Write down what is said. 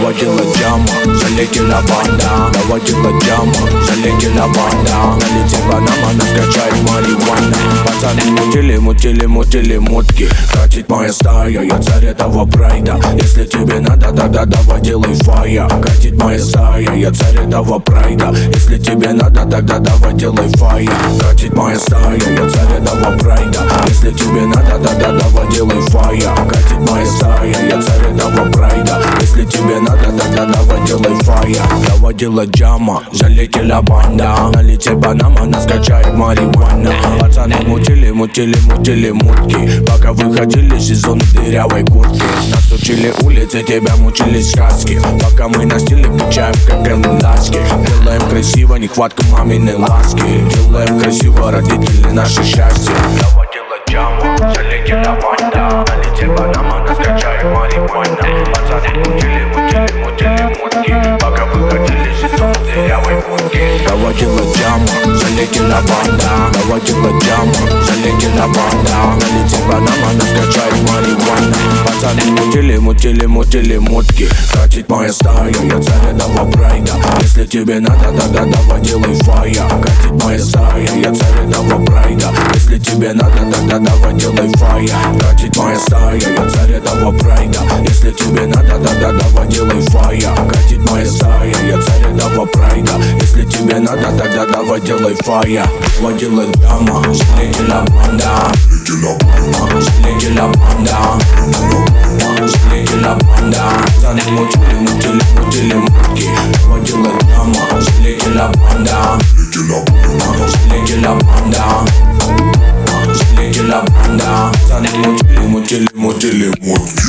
Доводила джама, залетела банда. Доводила джама, залетела банда. Налетит Панама, нас качает марихуана. Пацаны мутили мутки. Катит моя стая, я царь этого прайда. Если тебе надо, тогда давай делай фая. Катит моя стая, я царь этого прайда. Если тебе надо, тогда давай делай фая. Катит моя стая, я царь этого прайда. Если тебе надо, тогда давай делай фая. Катит моя стая, я царь этого прайда. Если тебе надо, тогда давай делай фая. Доводила джама, залетела банда. Налетит Панама, нас качает марихуана. Пацаны мутили мутки. Пока выходили из зоны дырявой куртки. Нас учили улицы, тебя мучили сказки. Пока мы на стиле качаем, как ласки. Делаем красиво, нехватка маминой ласки. Делаем красиво, родители наше счастье. Доводила джама, залетела банда. Налетит Панама, нас качает марихуана. Пацаны мутили мутки. Пока выходили из зоны дырявой куртки. Доводила джама, залетела банда. Доводила джама, залетела банда. Налетит Панама, нас качает марихуана. Пацаны мутили мутки. Катит моя стая, я царь этого прайда. Если тебе надо, тогда давай делай фая. Катит моя стая, я царь этого прайда. Если тебе надо, тогда давай делай фая. Катит моя стая, я царь этого прайда. Если тебе надо, тогда давай делай фая. Катит моя стая, я царь этого прайда. Если тебе надо, тогда давай делай фая. Водила джама, залетела банда. Залетела банда. Залетела банда. Пацаны мутили мутки. Водила джама, залетела банда. Залетела банда. Залетела банда. Пацаны мутили мутки.